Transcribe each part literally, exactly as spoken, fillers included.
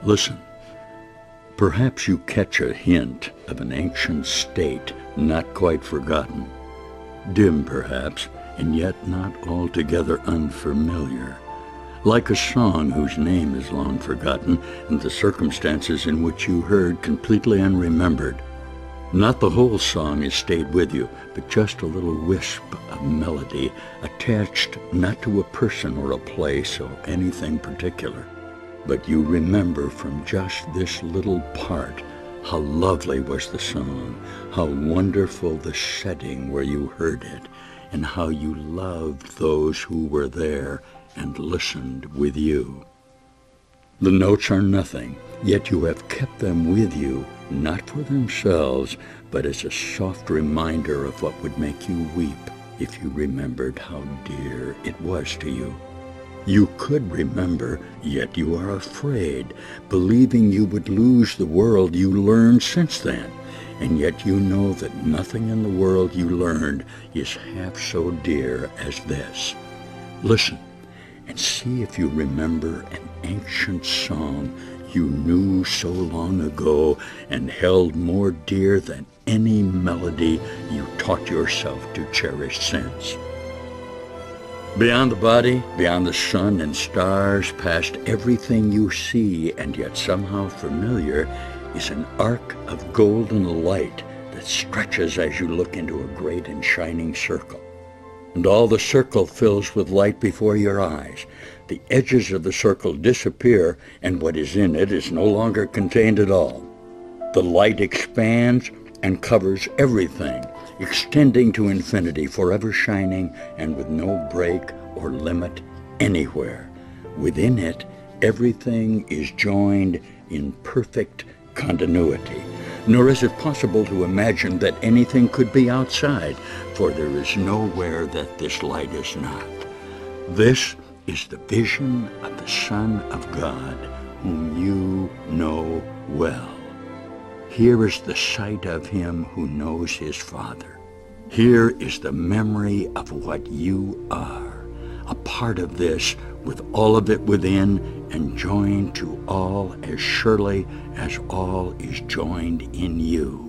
Listen. Perhaps you catch a hint of an ancient state not quite forgotten, dim perhaps, and yet not altogether unfamiliar, like a song whose name is long forgotten and the circumstances in which you heard completely unremembered. Not the whole song has stayed with you, but just a little wisp of melody attached not to a person or a place or anything particular. But you remember from just this little part how lovely was the song, how wonderful the setting where you heard it, and how you loved those who were there and listened with you. The notes are nothing, yet you have kept them with you, not for themselves, but as a soft reminder of what would make you weep if you remembered how dear it was to you. You could remember, yet you are afraid, believing you would lose the world you learned since then, and yet you know that nothing in the world you learned is half so dear as this. Listen, and see if you remember an ancient song you knew so long ago and held more dear than any melody you taught yourself to cherish since. Beyond the body, beyond the sun and stars, past everything you see and yet somehow familiar, is an arc of golden light that stretches as you look into a great and shining circle. And all the circle fills with light before your eyes. The edges of the circle disappear, and what is in it is no longer contained at all. The light expands and covers everything, extending to infinity, forever shining and with no break or limit anywhere. Within it, everything is joined in perfect continuity. Nor is it possible to imagine that anything could be outside, for there is nowhere that this light is not. This is the vision of the Son of God, whom you know well. Here is the sight of him who knows his Father. Here is the memory of what you are, a part of this with all of it within and joined to all as surely as all is joined in you.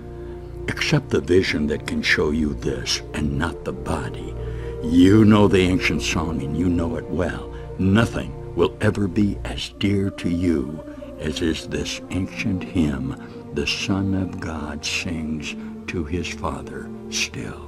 Accept the vision that can show you this and not the body. You know the ancient song and you know it well. Nothing will ever be as dear to you as is this ancient hymn the Son of God sings to his Father still.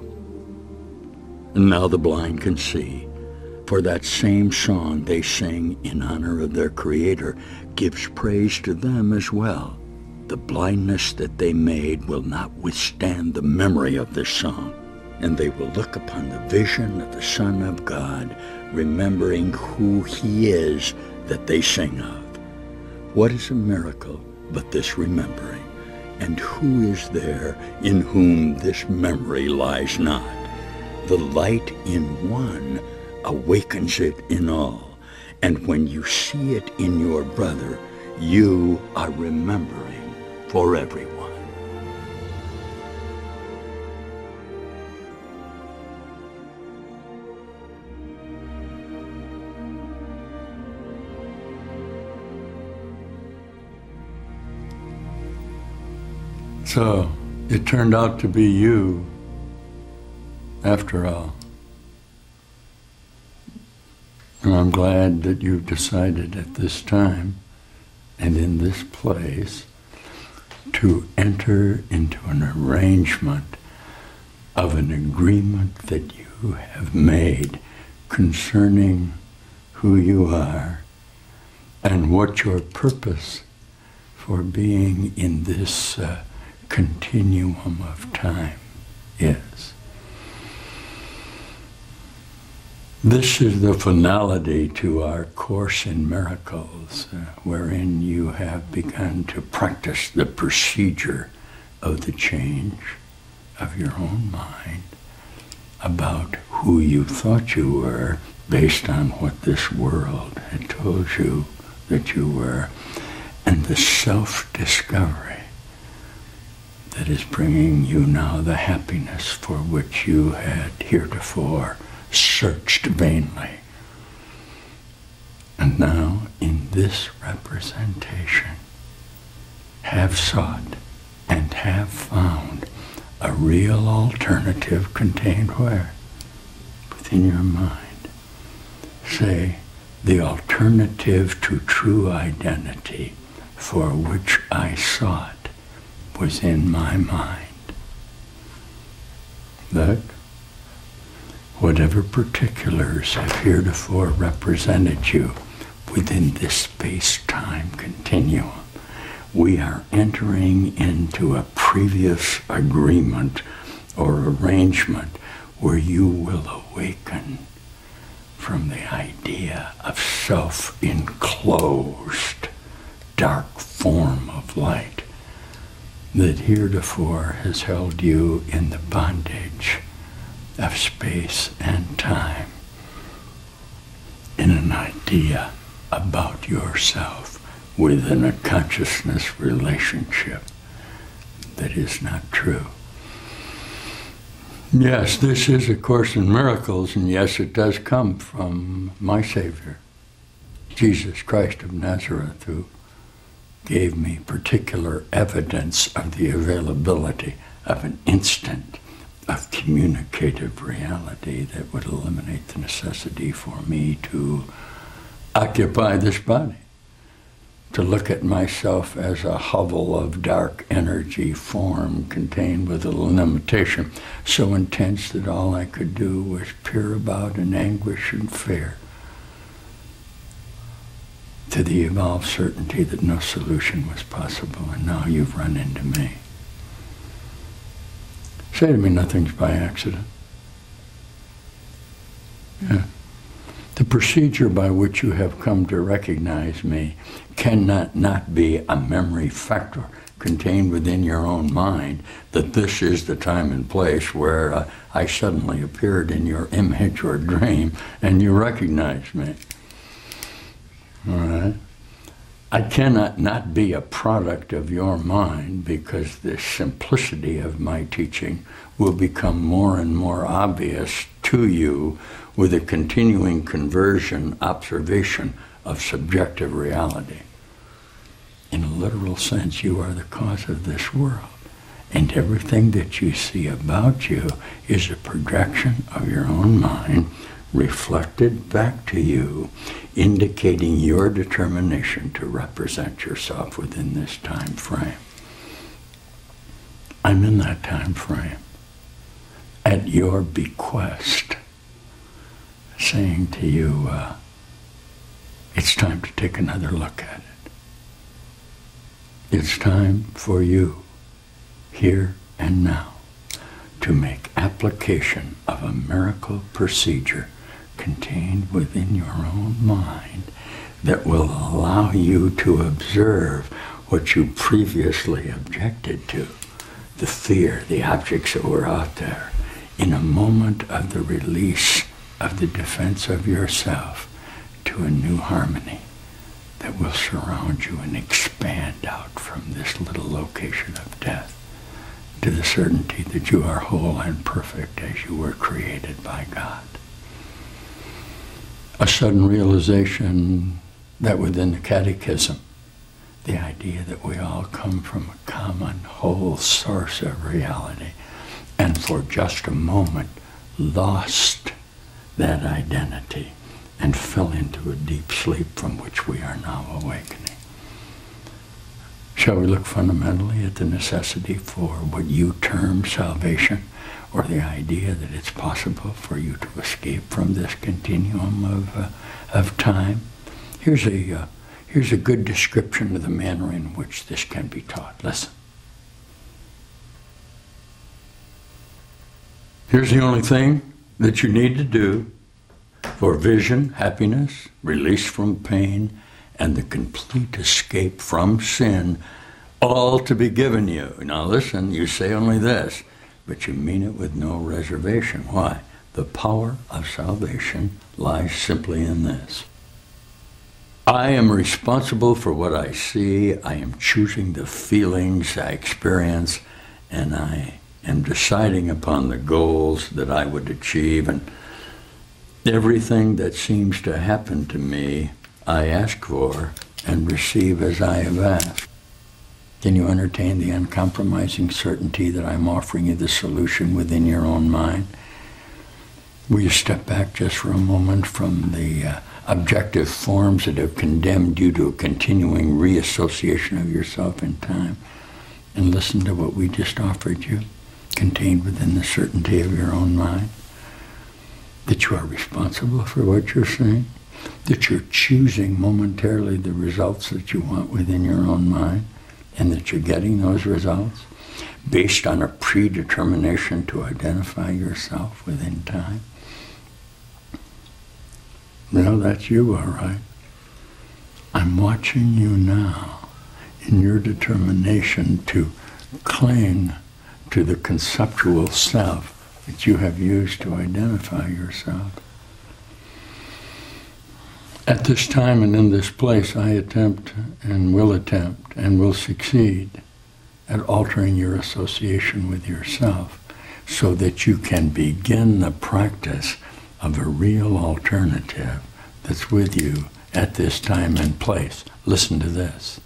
And now the blind can see, for that same song they sing in honor of their Creator gives praise to them as well. The blindness that they made will not withstand the memory of this song, and they will look upon the vision of the Son of God, remembering who he is that they sing of. What is a miracle but this remembering? And who is there in whom this memory lies not? The light in one awakens it in all, and when you see it in your brother, you are remembering for everyone. So it turned out to be you, after all. And I'm glad that you've decided at this time and in this place to enter into an arrangement of an agreement that you have made concerning who you are and what your purpose for being in this uh, continuum of time is. This is the finality to our Course in Miracles, uh, wherein you have begun to practice the procedure of the change of your own mind about who you thought you were based on what this world had told you that you were, and the self-discovery that is bringing you now the happiness for which you had heretofore searched vainly. And now, in this representation have sought and have found a real alternative contained where? Within your mind. Say, the alternative to true identity for which I sought was in my mind. Look, whatever particulars have heretofore represented you within this space-time continuum, we are entering into a previous agreement or arrangement where you will awaken from the idea of self-enclosed dark form of light that heretofore has held you in the bondage of space and time, in an idea about yourself within a consciousness relationship that is not true. Yes, this is A Course in Miracles, and yes, it does come from my Savior, Jesus Christ of Nazareth, who gave me particular evidence of the availability of an instant of communicative reality that would eliminate the necessity for me to occupy this body, to look at myself as a hovel of dark energy form contained with a limitation so intense that all I could do was peer about in anguish and fear, to the evolved certainty that no solution was possible, and now you've run into me. Say to me, nothing's by accident. Yeah. The procedure by which you have come to recognize me cannot not be a memory factor contained within your own mind that this is the time and place where uh, I suddenly appeared in your image or dream and you recognize me. All right? I cannot not be a product of your mind, because the simplicity of my teaching will become more and more obvious to you with a continuing conversion, observation of subjective reality. In a literal sense, you are the cause of this world, and everything that you see about you is a projection of your own mind reflected back to you, indicating your determination to represent yourself within this time frame. I'm in that time frame, at your bequest, saying to you, uh, it's time to take another look at it. It's time for you, here and now, to make application of a miracle procedure contained within your own mind that will allow you to observe what you previously objected to, the fear, the objects that were out there, in a moment of the release of the defense of yourself to a new harmony that will surround you and expand out from this little location of death to the certainty that you are whole and perfect as you were created by God. A sudden realization that within the catechism, the idea that we all come from a common whole source of reality, and for just a moment lost that identity and fell into a deep sleep from which we are now awakening. Shall we look fundamentally at the necessity for what you term salvation, or the idea that it's possible for you to escape from this continuum of, uh, of time? Here's a, uh, here's a good description of the manner in which this can be taught. Listen. Here's the only thing that you need to do for vision, happiness, release from pain, and the complete escape from sin, all to be given you. Now listen, you say only this, but you mean it with no reservation. Why? The power of salvation lies simply in this. I am responsible for what I see. I am choosing the feelings I experience, and I am deciding upon the goals that I would achieve. And everything that seems to happen to me, I ask for and receive as I have asked. Can you entertain the uncompromising certainty that I'm offering you the solution within your own mind? Will you step back just for a moment from the uh, objective forms that have condemned you to a continuing reassociation of yourself in time, and listen to what we just offered you, contained within the certainty of your own mind? That you are responsible for what you're saying, that you're choosing momentarily the results that you want within your own mind, and that you're getting those results based on a predetermination to identify yourself within time. No, that's you, all right. I'm watching you now in your determination to cling to the conceptual self that you have used to identify yourself. At this time and in this place, I attempt and will attempt and will succeed at altering your association with yourself so that you can begin the practice of a real alternative that's with you at this time and place. Listen to this.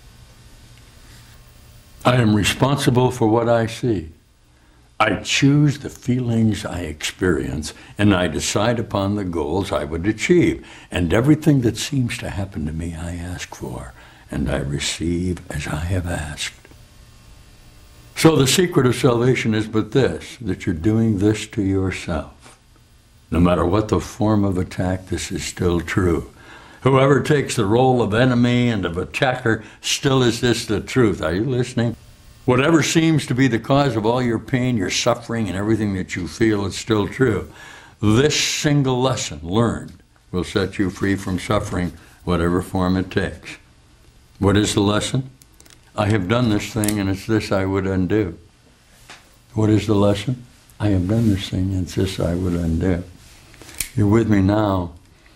I am responsible for what I see. I choose the feelings I experience, and I decide upon the goals I would achieve. And everything that seems to happen to me, I ask for, and I receive as I have asked. So the secret of salvation is but this, that you're doing this to yourself. No matter what the form of attack, this is still true. Whoever takes the role of enemy and of attacker, still is this the truth. Are you listening? Whatever seems to be the cause of all your pain, your suffering, and everything that you feel, it's still true. This single lesson learned will set you free from suffering, whatever form it takes. What is the lesson? I have done this thing, and it's this I would undo. What is the lesson? I have done this thing, and it's this I would undo. You're with me now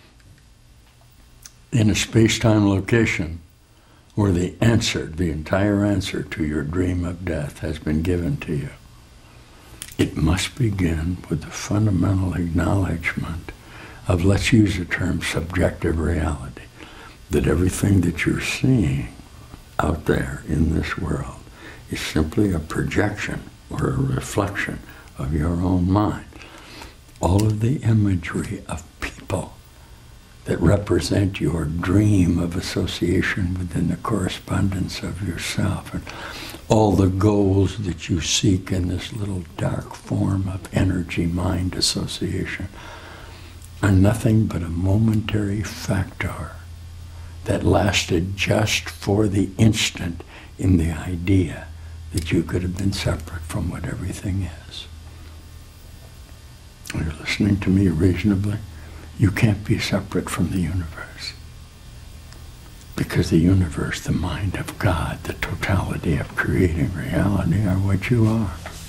in a space-time location where the answer, the entire answer to your dream of death has been given to you. It must begin with the fundamental acknowledgement of, let's use the term subjective reality, that everything that you're seeing out there in this world is simply a projection or a reflection of your own mind. All of the imagery of people that represent your dream of association within the correspondence of yourself, and all the goals that you seek in this little dark form of energy-mind association are nothing but a momentary factor that lasted just for the instant in the idea that you could have been separate from what everything is. Are you listening to me reasonably? You can't be separate from the universe. Because the universe, the mind of God, the totality of creating reality are what you are.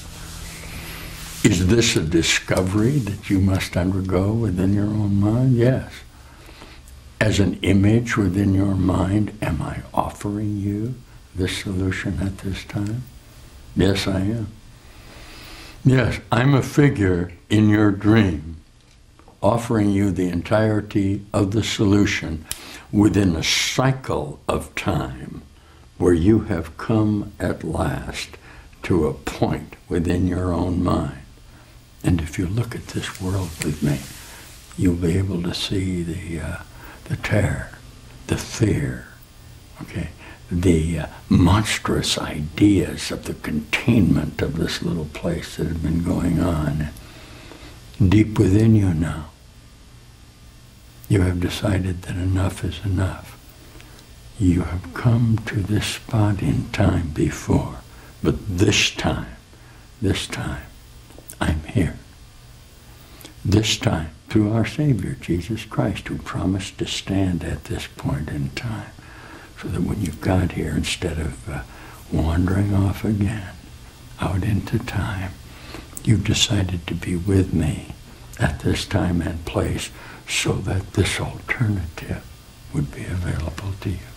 Is this a discovery that you must undergo within your own mind? Yes. As an image within your mind, am I offering you this solution at this time? Yes, I am. Yes, I'm a figure in your dream, offering you the entirety of the solution within a cycle of time where you have come at last to a point within your own mind. And if you look at this world with me, you'll be able to see the uh, the terror, the fear, okay, the uh, monstrous ideas of the containment of this little place that have been going on deep within you now. You have decided that enough is enough. You have come to this spot in time before, but this time, this time, I'm here. This time, through our Savior, Jesus Christ, who promised to stand at this point in time, so that when you got here, instead of uh, wandering off again out into time, you've decided to be with me at this time and place so that this alternative would be available to you.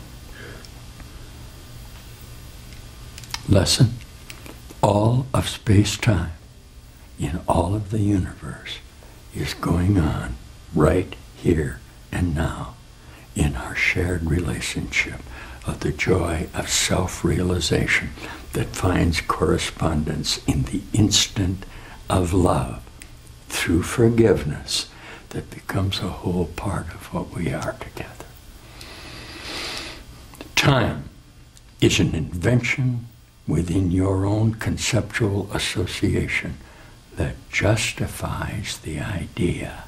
Lesson: all of space-time in all of the universe is going on right here and now in our shared relationship of the joy of self-realization that finds correspondence in the instant of love through forgiveness that becomes a whole part of what we are together. Time is an invention within your own conceptual association that justifies the idea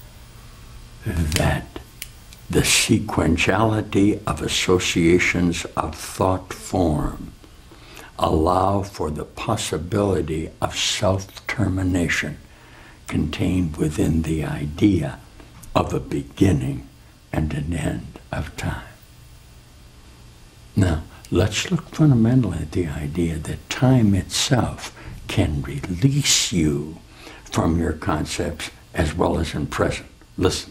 that the sequentiality of associations of thought form allow for the possibility of self-termination contained within the idea of a beginning and an end of time. Now, let's look fundamentally at the idea that time itself can release you from your concepts as well as in present. Listen.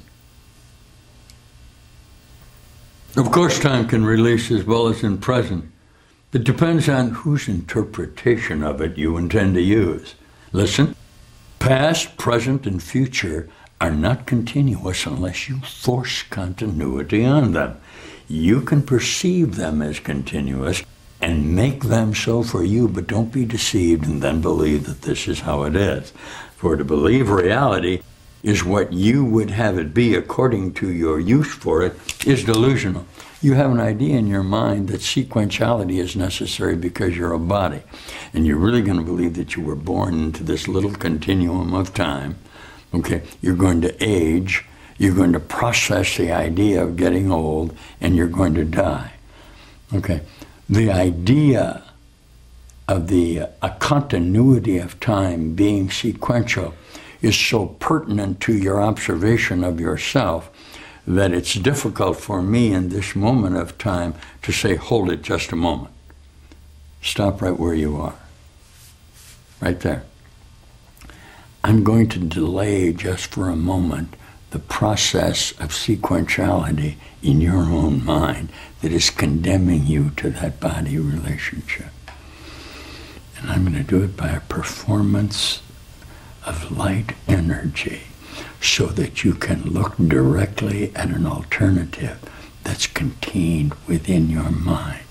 Of course, time can release as well as in present. It depends on whose interpretation of it you intend to use. Listen. Past, present, and future are not continuous unless you force continuity on them. You can perceive them as continuous and make them so for you, but don't be deceived and then believe that this is how it is. For to believe reality is what you would have it be according to your use for it is delusional. You have an idea in your mind that sequentiality is necessary because you're a body, and you're really going to believe that you were born into this little continuum of time. Okay, you're going to age, you're going to process the idea of getting old, and you're going to die. Okay, the idea of the uh, a continuity of time being sequential is so pertinent to your observation of yourself that it's difficult for me in this moment of time to say, hold it just a moment. Stop right where you are. Right there. I'm going to delay just for a moment the process of sequentiality in your own mind that is condemning you to that body relationship. And I'm going to do it by a performance of light energy so that you can look directly at an alternative that's contained within your mind.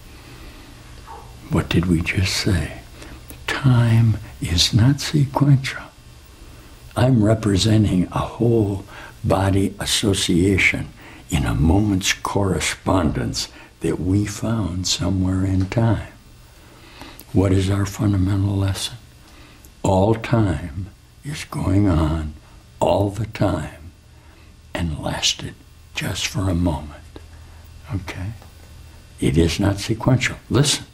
What did we just say? Time is not sequential. I'm representing a whole body association in a moment's correspondence that we found somewhere in time. What is our fundamental lesson? All time is going on all the time and lasted just for a moment. Okay? It is not sequential. Listen.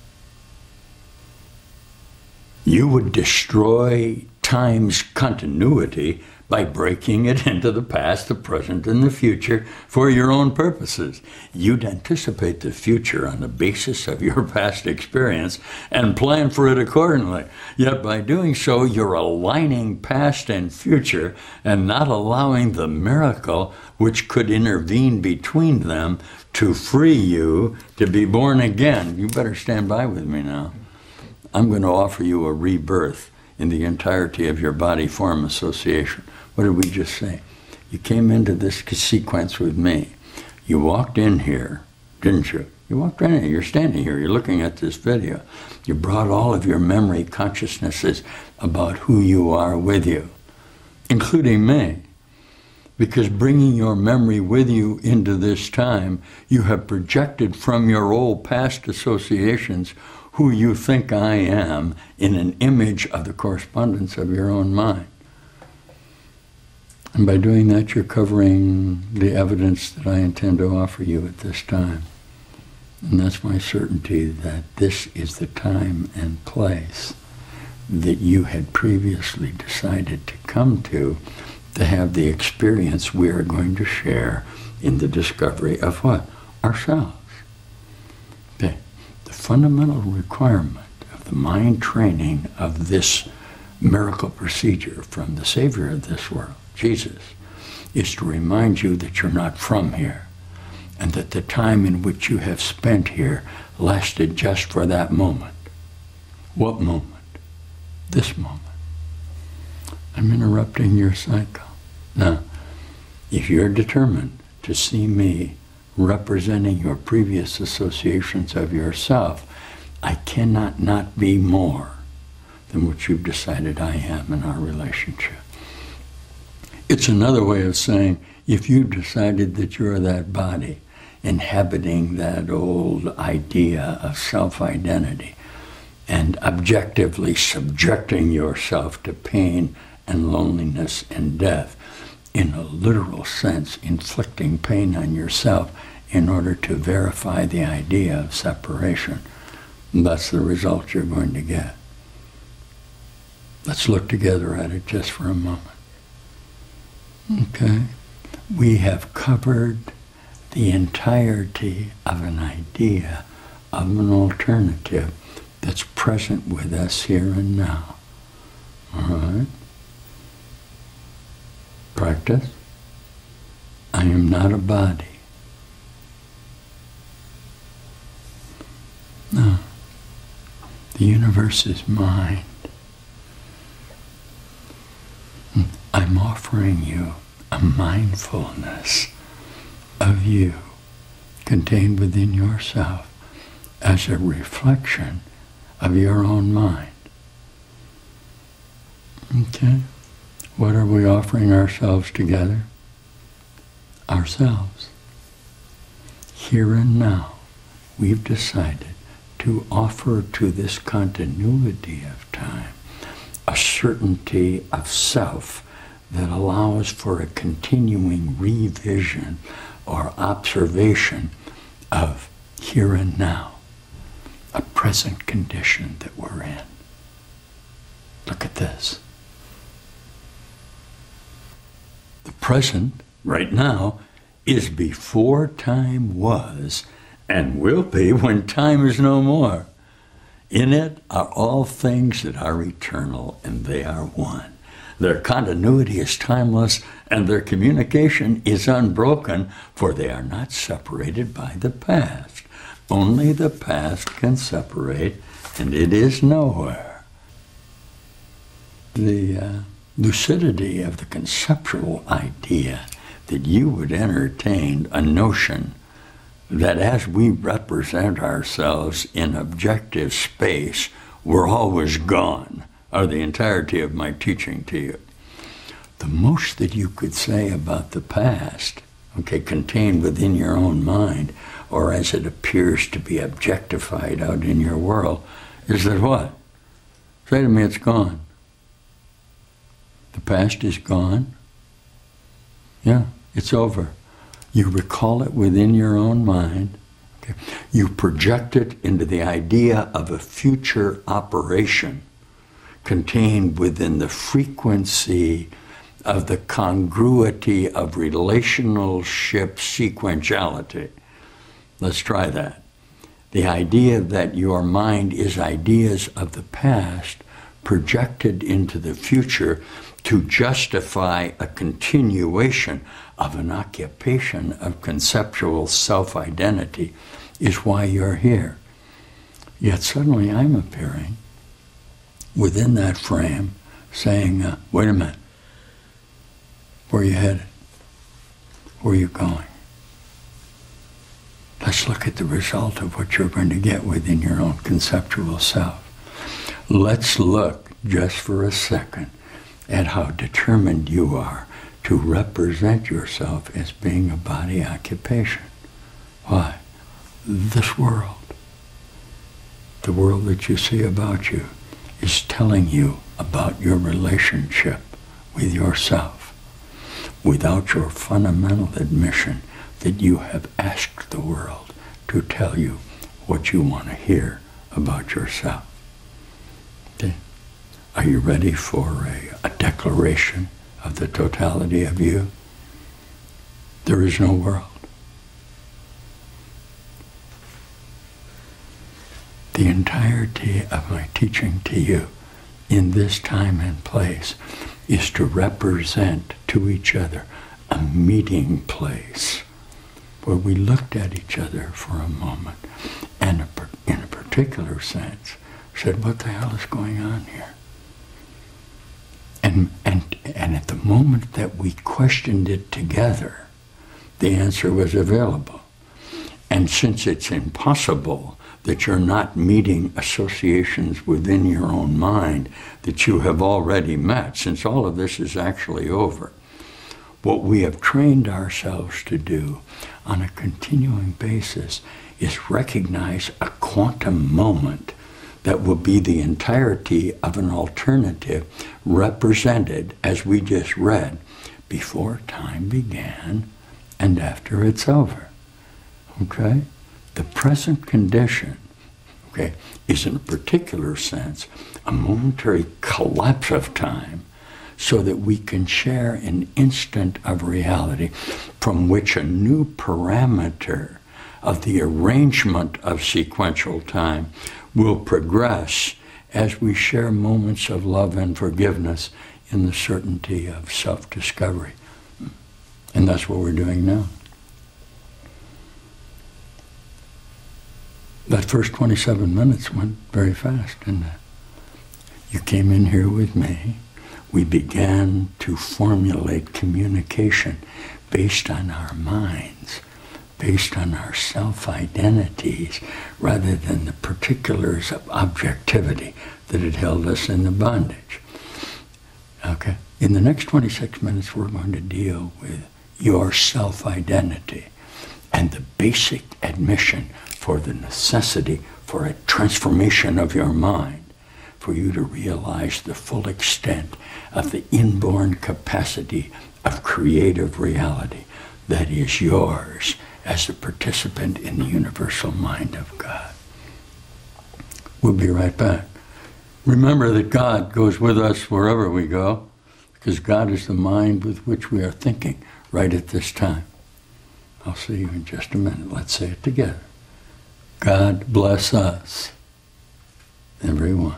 You would destroy time's continuity by breaking it into the past, the present, and the future for your own purposes. You'd anticipate the future on the basis of your past experience and plan for it accordingly. Yet by doing so, you're aligning past and future and not allowing the miracle which could intervene between them to free you to be born again. You better stand by with me now. I'm going to offer you a rebirth in the entirety of your body form association. What did we just say? You came into this sequence with me. You walked in here, didn't you? You walked in here, you're standing here, you're looking at this video. You brought all of your memory consciousnesses about who you are with you, including me. Because bringing your memory with you into this time, you have projected from your old past associations who you think I am in an image of the correspondence of your own mind. And by doing that, you're covering the evidence that I intend to offer you at this time. And that's my certainty that this is the time and place that you had previously decided to come to to have the experience we are going to share in the discovery of what? Ourselves. Okay. The fundamental requirement of the mind training of this miracle procedure from the Savior of this world, Jesus, is to remind you that you're not from here and that the time in which you have spent here lasted just for that moment. What moment? This moment. I'm interrupting your cycle. Now, if you're determined to see me representing your previous associations of yourself, I cannot not be more than what you've decided I am in our relationship. It's another way of saying, if you've decided that you're that body, inhabiting that old idea of self-identity, and objectively subjecting yourself to pain and loneliness and death, in a literal sense, inflicting pain on yourself in order to verify the idea of separation, that's the result you're going to get. Let's look together at it just for a moment. Okay? We have covered the entirety of an idea of an alternative that's present with us here and now. All right? Practice. I am not a body. No. The universe is mind. I'm offering you a mindfulness of you contained within yourself as a reflection of your own mind. Okay? What are we offering ourselves together? Ourselves. Here and now, we've decided to offer to this continuity of time a certainty of self that allows for a continuing revision or observation of here and now, a present condition that we're in. Look at this. The present, right now, is before time was and will be when time is no more. In it are all things that are eternal, and they are one. Their continuity is timeless, and their communication is unbroken, for they are not separated by the past. Only the past can separate, and it is nowhere. The uh, lucidity of the conceptual idea that you would entertain a notion that as we represent ourselves in objective space, we're always gone, are the entirety of my teaching to you. The most that you could say about the past, okay, contained within your own mind, or as it appears to be objectified out in your world, is that what? Say to me, it's gone. The past is gone. Yeah, it's over. You recall it within your own mind. Okay. You project it into the idea of a future operation contained within the frequency of the congruity of relationship sequentiality. Let's try that. The idea that your mind is ideas of the past projected into the future to justify a continuation of an occupation of conceptual self-identity is why you're here. Yet suddenly I'm appearing within that frame saying, uh, wait a minute, where are you headed? Where are you going? Let's look at the result of what you're going to get within your own conceptual self. Let's look just for a second at how determined you are to represent yourself as being a body occupation. Why? This world, the world that you see about you, is telling you about your relationship with yourself without your fundamental admission that you have asked the world to tell you what you want to hear about yourself. Okay? Are you ready for a, a declaration of the totality of you? There is no world. The entirety of my teaching to you in this time and place is to represent to each other a meeting place where we looked at each other for a moment and in a particular sense said, what the hell is going on here? And, and, and at the moment that we questioned it together, the answer was available. And since it's impossible that you're not meeting associations within your own mind that you have already met, since all of this is actually over, what we have trained ourselves to do on a continuing basis is recognize a quantum moment that will be the entirety of an alternative represented, as we just read, before time began and after it's over. Okay? The present condition, okay, is in a particular sense a momentary collapse of time so that we can share an instant of reality from which a new parameter of the arrangement of sequential time will progress as we share moments of love and forgiveness in the certainty of self-discovery. And that's what we're doing now. That first twenty-seven minutes went very fast, didn't it? You came in here with me. We began to formulate communication based on our minds, based on our self-identities, rather than the particulars of objectivity that had held us in the bondage. Okay? In the next twenty-six minutes, we're going to deal with your self-identity and the basic admission for the necessity for a transformation of your mind, for you to realize the full extent of the inborn capacity of creative reality that is yours as a participant in the universal mind of God. We'll be right back. Remember that God goes with us wherever we go, because God is the mind with which we are thinking right at this time. I'll see you in just a minute. Let's say it together. God bless us, everyone.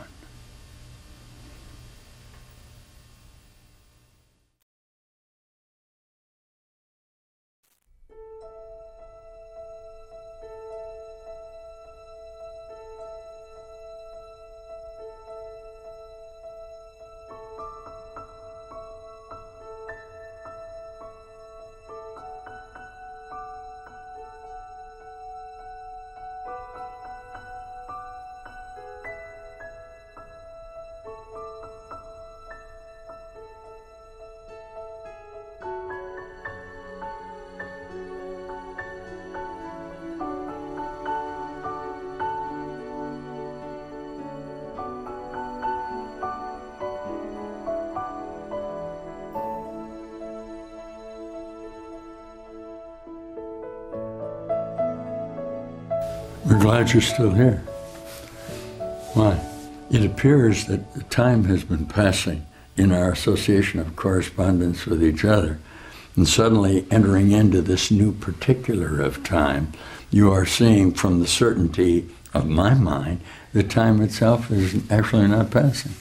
We're glad you're still here. Why? It appears that time has been passing in our association of correspondence with each other, and suddenly entering into this new particular of time, you are seeing from the certainty of my mind that time itself is actually not passing.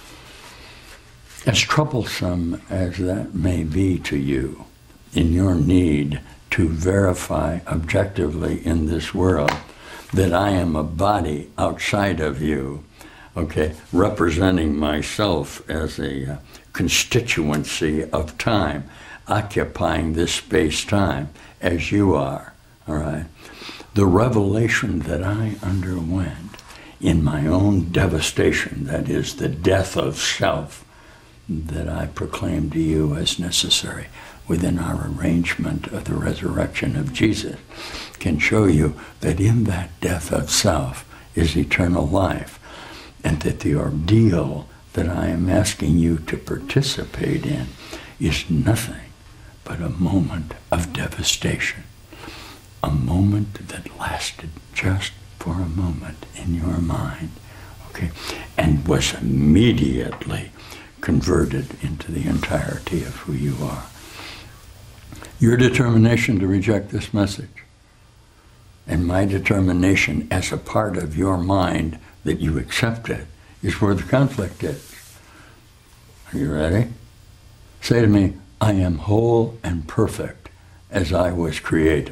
As troublesome as that may be to you in your need to verify objectively in this world that I am a body outside of you, okay, representing myself as a uh, constituency of time, occupying this space-time as you are, all right? The revelation that I underwent in my own devastation, that is the death of self, that I proclaim to you as necessary within our arrangement of the resurrection of Jesus, can show you that in that death of self is eternal life, and that the ordeal that I am asking you to participate in is nothing but a moment of devastation, a moment that lasted just for a moment in your mind, okay, and was immediately converted into the entirety of who you are. Your determination to reject this message and my determination as a part of your mind that you accept it is where the conflict is. Are you ready? Say to me, I am whole and perfect as I was created.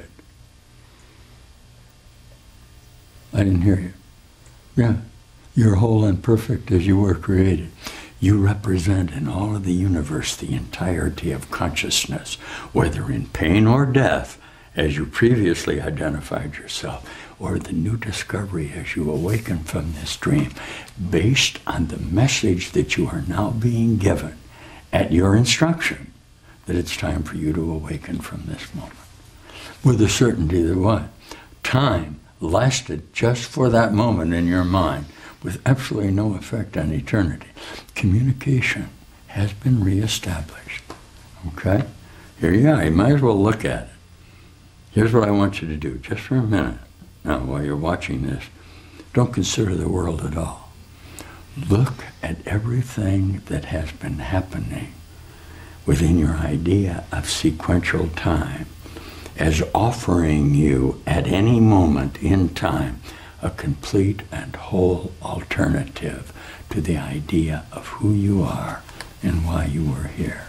I didn't hear you. Yeah, you're whole and perfect as you were created. You represent in all of the universe the entirety of consciousness, whether in pain or death, as you previously identified yourself, or the new discovery as you awaken from this dream, based on the message that you are now being given at your instruction, that it's time for you to awaken from this moment. With the certainty that what? Time lasted just for that moment in your mind, with absolutely no effect on eternity. Communication has been reestablished. Okay? Here you are. You might as well look at it. Here's what I want you to do, just for a minute. Now, while you're watching this, don't consider the world at all. Look at everything that has been happening within your idea of sequential time as offering you at any moment in time a complete and whole alternative to the idea of who you are and why you were here.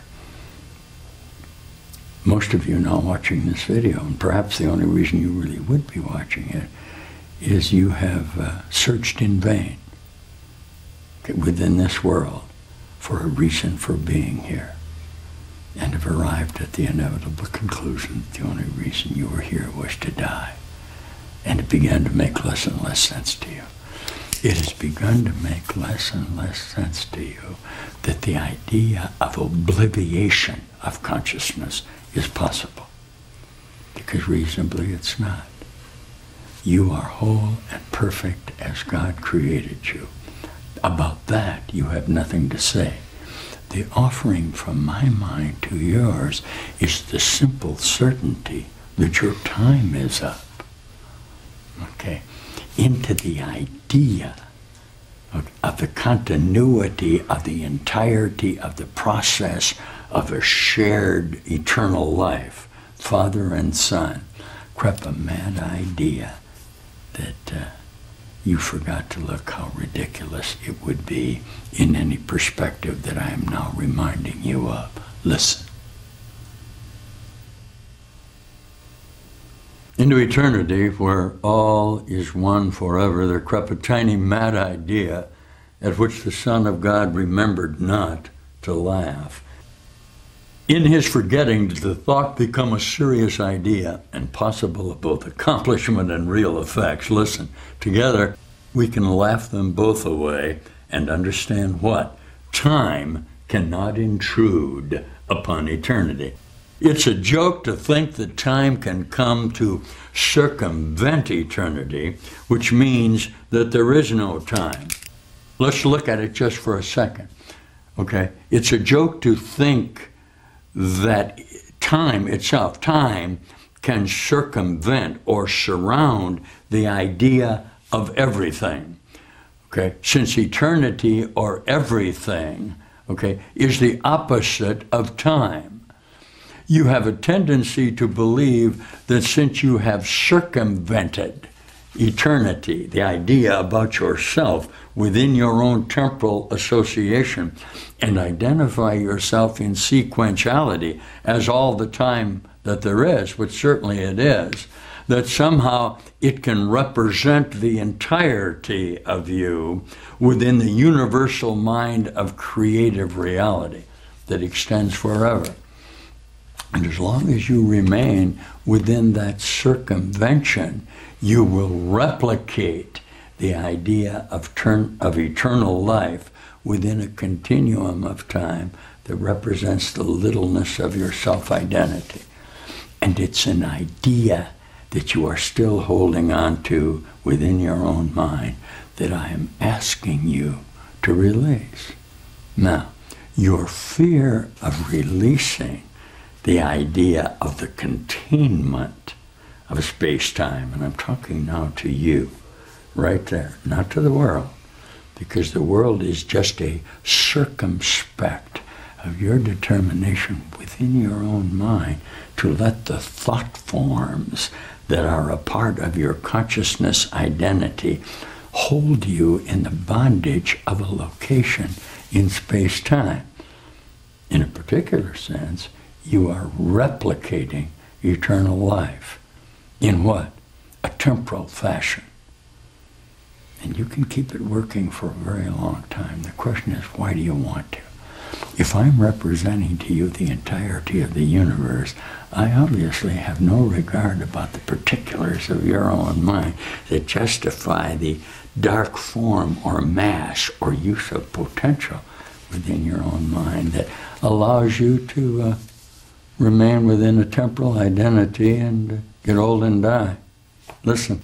Most of you now watching this video, and perhaps the only reason you really would be watching it, is you have uh, searched in vain within this world for a reason for being here, and have arrived at the inevitable conclusion that the only reason you were here was to die. And it began to make less and less sense to you. It has begun to make less and less sense to you that the idea of obliviation of consciousness is possible. Because reasonably it's not. You are whole and perfect as God created you. About that you have nothing to say. The offering from my mind to yours is the simple certainty that your time is up. Okay, into the idea of, of the continuity of the entirety of the process of a shared eternal life, Father and Son, crept a mad idea that uh, you forgot to look how ridiculous it would be in any perspective that I am now reminding you of. Listen. Into eternity, where all is one forever, there crept a tiny mad idea at which the Son of God remembered not to laugh. In his forgetting did the thought become a serious idea and possible of both accomplishment and real effects. Listen, together we can laugh them both away and understand what? Time cannot intrude upon eternity. It's a joke to think that time can come to circumvent eternity, which means that there is no time. Let's look at it just for a second, okay? It's a joke to think that time itself, time can circumvent or surround the idea of everything, okay? Since eternity or everything, okay, is the opposite of time. You have a tendency to believe that since you have circumvented eternity, the idea about yourself within your own temporal association, and identify yourself in sequentiality as all the time that there is, which certainly it is, that somehow it can represent the entirety of you within the universal mind of creative reality that extends forever. And as long as you remain within that circumvention, you will replicate the idea of, turn, of eternal life within a continuum of time that represents the littleness of your self-identity. And it's an idea that you are still holding on to within your own mind that I am asking you to release. Now, your fear of releasing the idea of the containment of space-time, and I'm talking now to you, right there, not to the world, because the world is just a circumspect of your determination within your own mind to let the thought forms that are a part of your consciousness identity hold you in the bondage of a location in space-time. In a particular sense, you are replicating eternal life. In what? A temporal fashion. And you can keep it working for a very long time. The question is, why do you want to? If I'm representing to you the entirety of the universe, I obviously have no regard about the particulars of your own mind that justify the dark form or mass or use of potential within your own mind that allows you to uh, remain within a temporal identity and uh, get old and die. Listen.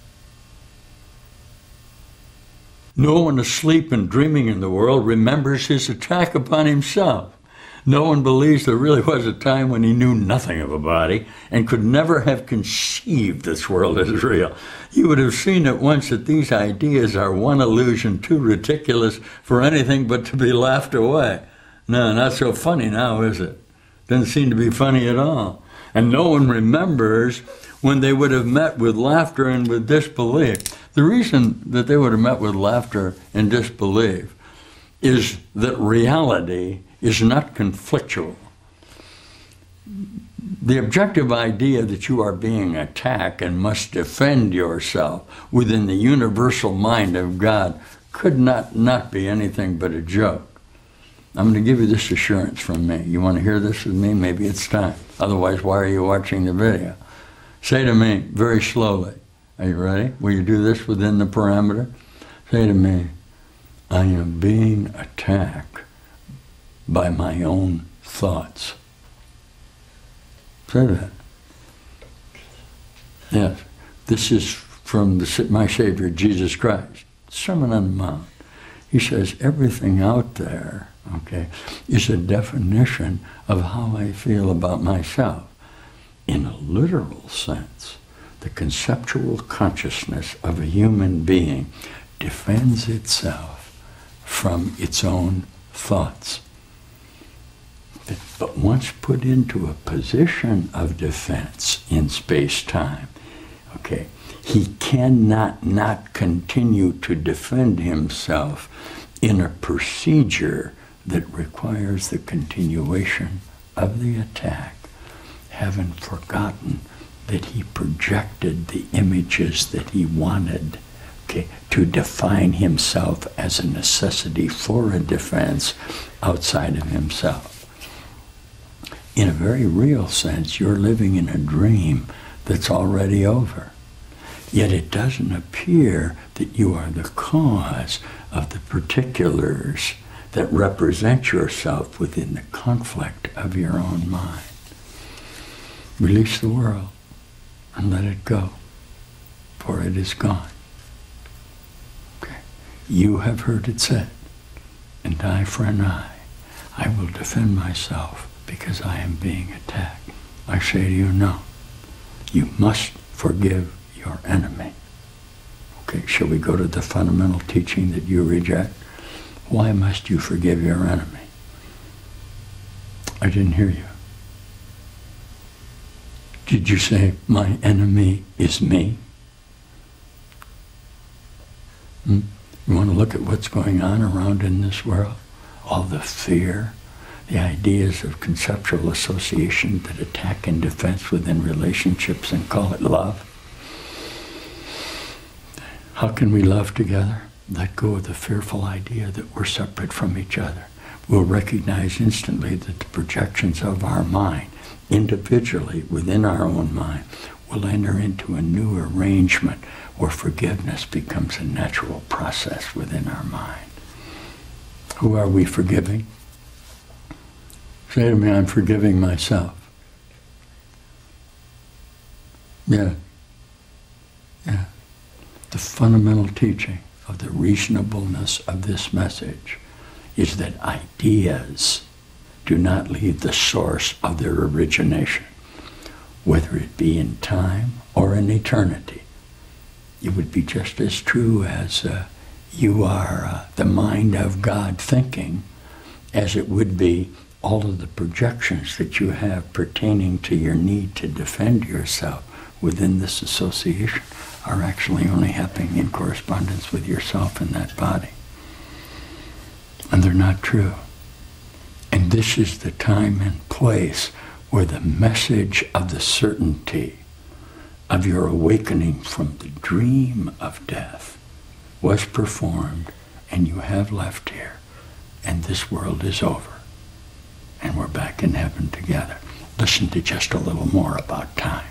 No one asleep and dreaming in the world remembers his attack upon himself. No one believes there really was a time when he knew nothing of a body and could never have conceived this world as real. You would have seen at once that these ideas are one illusion too ridiculous for anything but to be laughed away. No, not so funny now, is it? Doesn't seem to be funny at all. And no one remembers when they would have met with laughter and with disbelief. The reason that they would have met with laughter and disbelief is that reality is not conflictual. The objective idea that you are being attacked and must defend yourself within the universal mind of God could not not be anything but a joke. I'm going to give you this assurance from me. You want to hear this with me? Maybe it's time. Otherwise, why are you watching the video? Say to me very slowly. Are you ready? Will you do this within the parameter? Say to me, I am being attacked by my own thoughts. Say that. Yes. This is from the, my Savior, Jesus Christ. Sermon on the Mount. He says everything out there, okay, is a definition of how I feel about myself. In a literal sense, the conceptual consciousness of a human being defends itself from its own thoughts. But once put into a position of defense in space-time, okay, he cannot not continue to defend himself in a procedure that requires the continuation of the attack, having forgotten that he projected the images that he wanted, okay, to define himself as a necessity for a defense outside of himself. In a very real sense, you're living in a dream that's already over. Yet it doesn't appear that you are the cause of the particulars that represent yourself within the conflict of your own mind. Release the world and let it go, for it is gone. Okay. You have heard it said, and I, friend, I, I will defend myself because I am being attacked. I say to you, no. You must forgive your enemy. Okay, shall we go to the fundamental teaching that you reject? Why must you forgive your enemy? I didn't hear you. Did you say, my enemy is me? Hmm? You want to look at what's going on around in this world? All the fear, the ideas of conceptual association that attack and defense within relationships and call it love. How can we love together? Let go of the fearful idea that we're separate from each other. We'll recognize instantly that the projections of our mind, individually within our own mind, will enter into a new arrangement where forgiveness becomes a natural process within our mind. Who are we forgiving? Say to me, I'm forgiving myself. Yeah. Yeah. The fundamental teaching of the reasonableness of this message is that ideas do not leave the source of their origination, whether it be in time or in eternity. It would be just as true as uh, you are uh, the mind of God thinking as it would be all of the projections that you have pertaining to your need to defend yourself within this association are actually only happening in correspondence with yourself in that body. And they're not true. And this is the time and place where the message of the certainty of your awakening from the dream of death was performed, and you have left here, and this world is over, and we're back in heaven together. Listen to just a little more about time.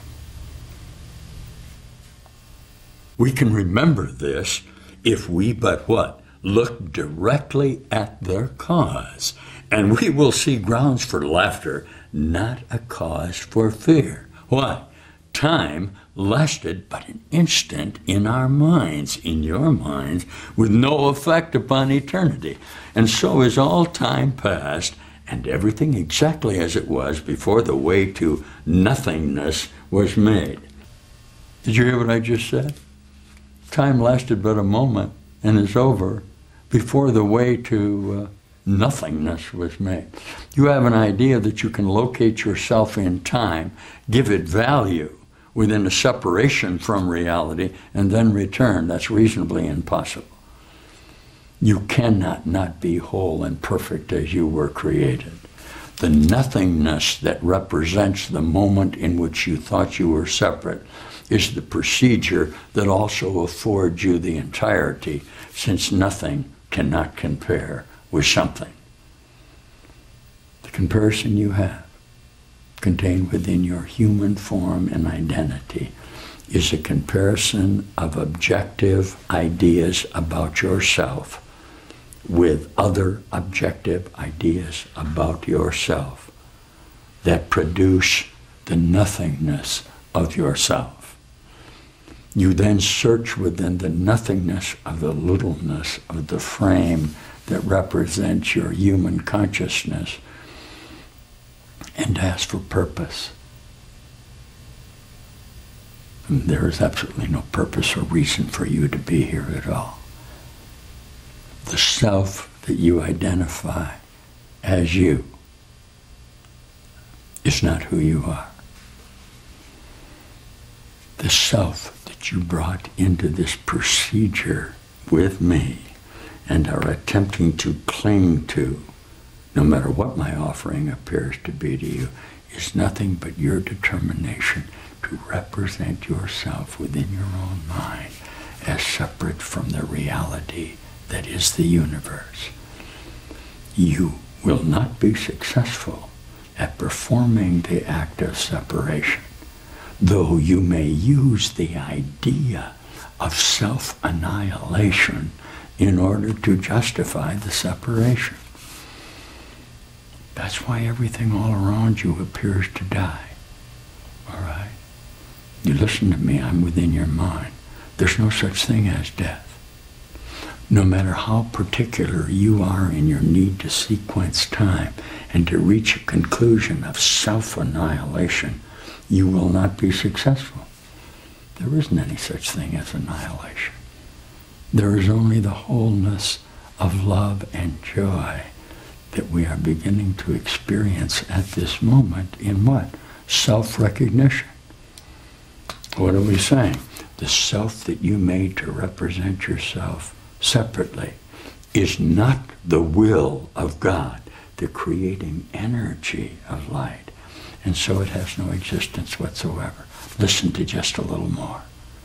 We can remember this if we but what? Look directly at their cause, and we will see grounds for laughter, not a cause for fear. Why? Time lasted but an instant in our minds, in your minds, with no effect upon eternity. And so is all time past, and everything exactly as it was before the way to nothingness was made. Did you hear what I just said? Time lasted but a moment and is over before the way to uh, nothingness was made. You have an idea that you can locate yourself in time, give it value within a separation from reality, and then return. That's reasonably impossible. You cannot not be whole and perfect as you were created. The nothingness that represents the moment in which you thought you were separate is the procedure that also affords you the entirety, since nothing cannot compare with something. The comparison you have, contained within your human form and identity, is a comparison of objective ideas about yourself with other objective ideas about yourself that produce the nothingness of yourself. You then search within the nothingness of the littleness of the frame that represents your human consciousness and ask for purpose. And there is absolutely no purpose or reason for you to be here at all. The self that you identify as you is not who you are. The self that you brought into this procedure with me and are attempting to cling to, no matter what my offering appears to be to you, is nothing but your determination to represent yourself within your own mind as separate from the reality that is the universe. You will not be successful at performing the act of separation, though you may use the idea of self-annihilation in order to justify the separation. That's why everything all around you appears to die. All right? You listen to me, I'm within your mind. There's no such thing as death. No matter how particular you are in your need to sequence time and to reach a conclusion of self-annihilation, you will not be successful. There isn't any such thing as annihilation. There is only the wholeness of love and joy that we are beginning to experience at this moment in what? Self-recognition. What are we saying? The self that you made to represent yourself separately is not the will of God, the creating energy of light. And so it has no existence whatsoever. Listen to just a little more.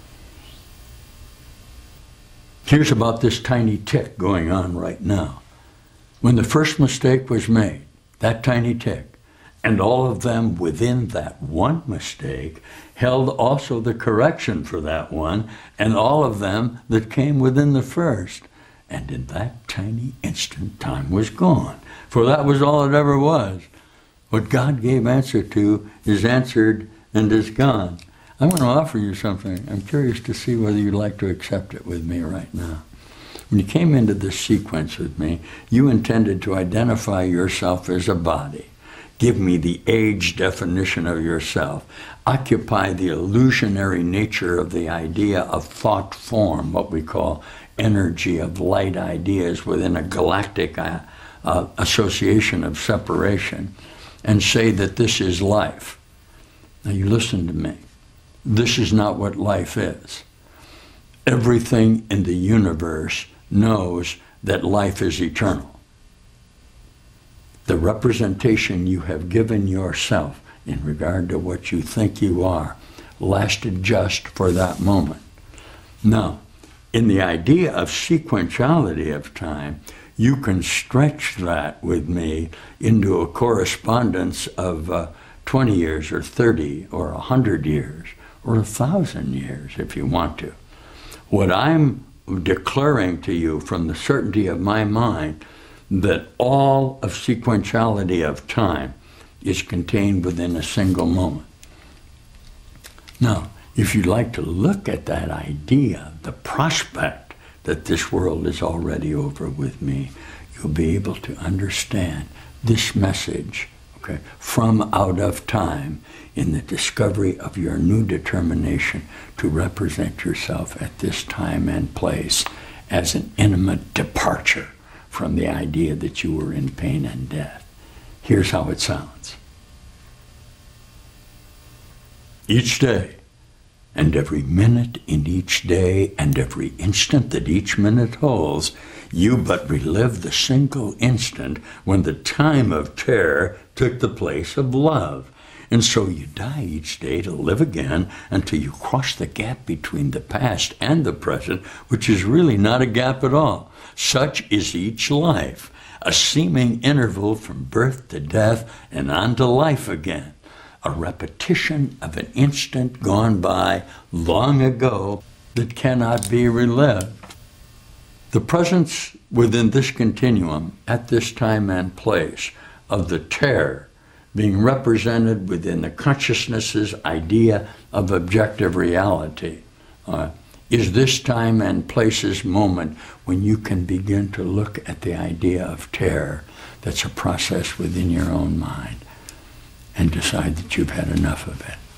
Here's about this tiny tick going on right now. When the first mistake was made, that tiny tick, and all of them within that one mistake held also the correction for that one, and all of them that came within the first. And in that tiny instant, time was gone. For that was all it ever was. What God gave answer to is answered and is gone. I'm going to offer you something. I'm curious to see whether you'd like to accept it with me right now. When you came into this sequence with me, you intended to identify yourself as a body. Give me the age definition of yourself. Occupy the illusionary nature of the idea of thought form, what we call energy of light ideas within a galactic uh, uh, association of separation, and say that this is life. Now you listen to me. This is not what life is. Everything in the universe knows that life is eternal. The representation you have given yourself in regard to what you think you are lasted just for that moment. Now, In the idea of sequentiality of time, you can stretch that with me into a correspondence of uh, twenty years or thirty or one hundred years or one thousand years if you want to. What I'm declaring to you from the certainty of my mind that all of sequentiality of time is contained within a single moment. Now, if you'd like to look at that idea, the prospect that this world is already over with me, you'll be able to understand this message, okay, from out of time in the discovery of your new determination to represent yourself at this time and place as an intimate departure from the idea that you were in pain and death. Here's how it sounds. Each day, and every minute in each day, and every instant that each minute holds, you but relive the single instant when the time of terror took the place of love. And so you die each day to live again until you cross the gap between the past and the present, which is really not a gap at all. Such is each life, a seeming interval from birth to death and on to life again. A repetition of an instant gone by long ago that cannot be relived. The presence within this continuum, at this time and place, of the terror being represented within the consciousness's idea of objective reality, uh, is this time and place's moment when you can begin to look at the idea of terror that's a process within your own mind and decide that you've had enough of it.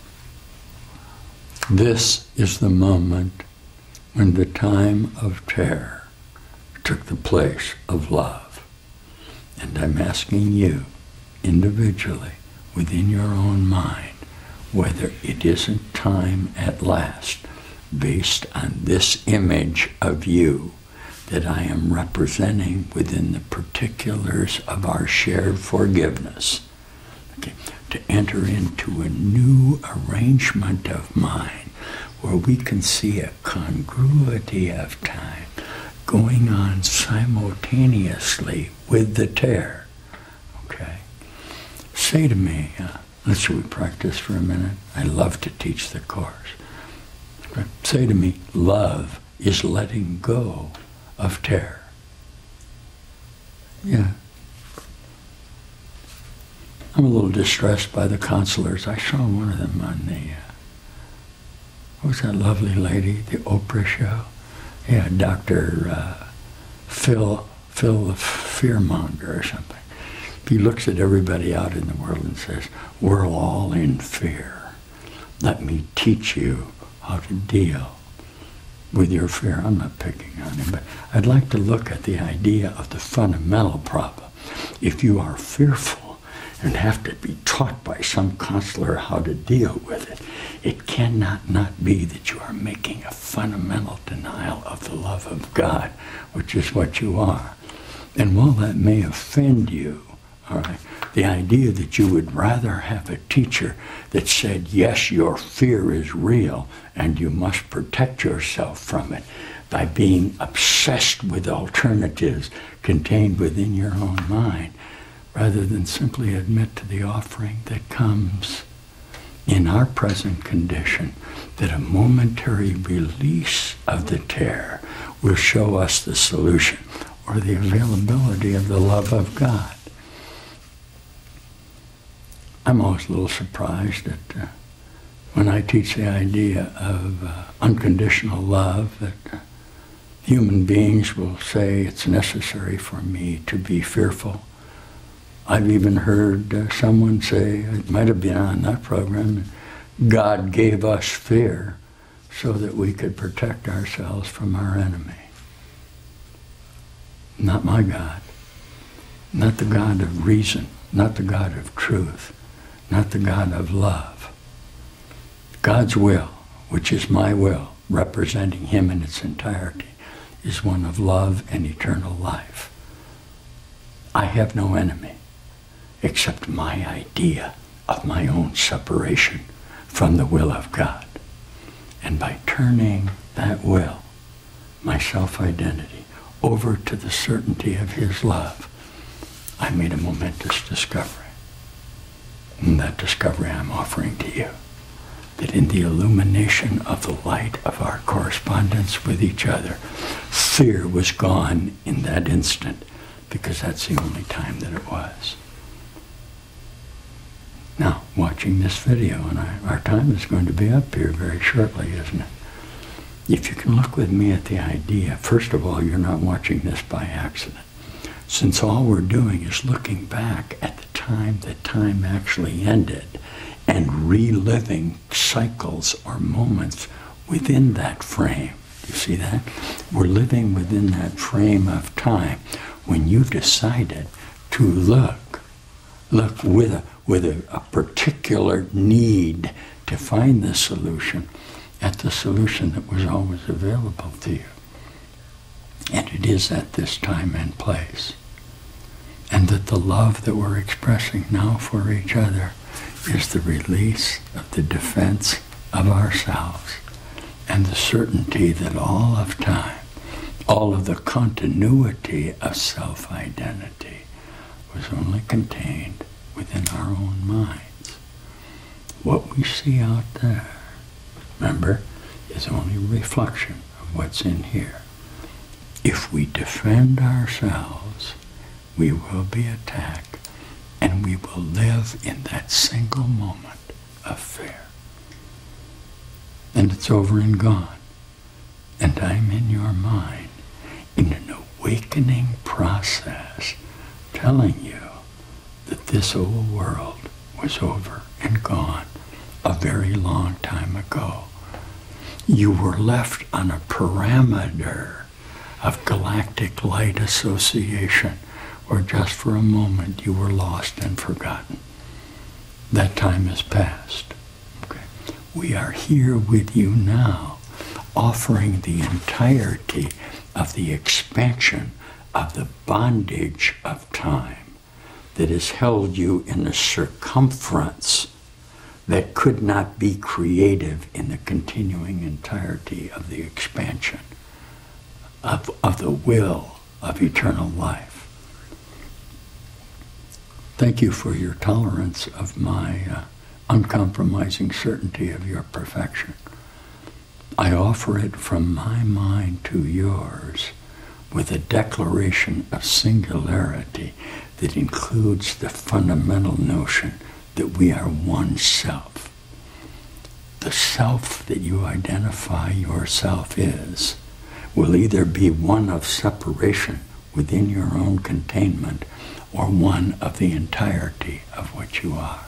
This is the moment when the time of terror took the place of love. And I'm asking you, individually, within your own mind, whether it isn't time at last, based on this image of you that I am representing within the particulars of our shared forgiveness, okay, to enter into a new arrangement of mind where we can see a congruity of time going on simultaneously with the terror. Okay? Say to me, uh, let's we practice for a minute. I love to teach the course. Okay? Say to me, love is letting go of terror. Yeah. I'm a little distressed by the counselors. I saw one of them on the, uh, what was that lovely lady, the Oprah show? Yeah, Doctor Uh, Phil, Phil the Fearmonger or something. He looks at everybody out in the world and says, we're all in fear. Let me teach you how to deal with your fear. I'm not picking on him, but I'd like to look at the idea of the fundamental problem. If you are fearful and have to be taught by some counselor how to deal with it, it cannot not be that you are making a fundamental denial of the love of God, which is what you are. And while that may offend you, all right, the idea that you would rather have a teacher that said, yes, your fear is real and you must protect yourself from it by being obsessed with alternatives contained within your own mind, rather than simply admit to the offering that comes in our present condition, that a momentary release of the terror will show us the solution or the availability of the love of God. I'm always a little surprised that uh, when I teach the idea of uh, unconditional love, that uh, human beings will say it's necessary for me to be fearful. I've even heard uh, someone say, it might have been on that program, God gave us fear so that we could protect ourselves from our enemy. Not my God. Not the God of reason. Not the God of truth. Not the God of love. God's will, which is my will, representing him in its entirety, is one of love and eternal life. I have no enemy except my idea of my own separation from the will of God. And by turning that will my self-identity, over to the certainty of his love, I made a momentous discovery. And that discovery I'm offering to you, that in the illumination of the light of our correspondence with each other, fear was gone in that instant, because that's the only time that it was. Now, watching this video, and I, our time is going to be up here very shortly, isn't it? If you can look with me at the idea, first of all, you're not watching this by accident. Since all we're doing is looking back at the time that time actually ended and reliving cycles or moments within that frame. You see that? We're living within that frame of time when you decided to look, look with a, with a, a particular need to find the solution at the solution that was always available to you. And it is at this time and place. And that the love that we're expressing now for each other is the release of the defense of ourselves and the certainty that all of time, all of the continuity of self-identity was only contained within our own minds. What we see out there, remember, is only a reflection of what's in here. If we defend ourselves, we will be attacked, and we will live in that single moment of fear. And it's over and gone. And I'm in your mind in an awakening process telling you that this old world was over and gone a very long time ago. You were left on a parameter of galactic light association, or just for a moment you were lost and forgotten. That time has passed. Okay. We are here with you now, offering the entirety of the expansion of the bondage of time that has held you in a circumference that could not be creative in the continuing entirety of the expansion of, of the will of eternal life. Thank you for your tolerance of my uh, uncompromising certainty of your perfection. I offer it from my mind to yours with a declaration of singularity that includes the fundamental notion that we are one self. The self that you identify yourself is will either be one of separation within your own containment or one of the entirety of what you are.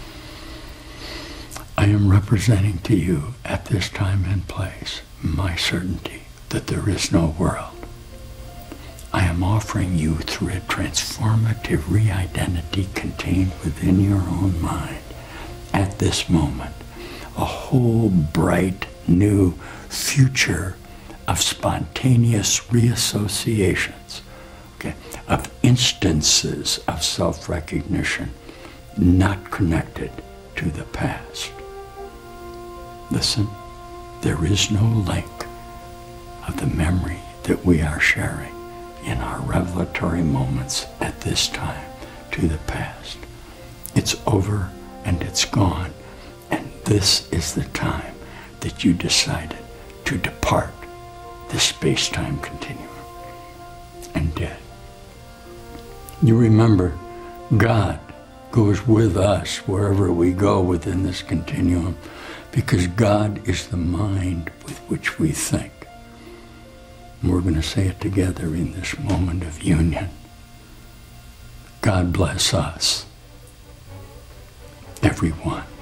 I am representing to you at this time and place my certainty that there is no world. I am offering you through a transformative re-identity contained within your own mind at this moment a whole bright new future of spontaneous reassociations, okay, of instances of self-recognition not connected to the past. Listen, there is no link of the memory that we are sharing in our revelatory moments at this time to the past. It's over and it's gone, and this is the time that you decided to depart the space-time continuum and did. You remember, God goes with us wherever we go within this continuum, because God is the mind with which we think. And we're going to say it together in this moment of union. God bless us, everyone.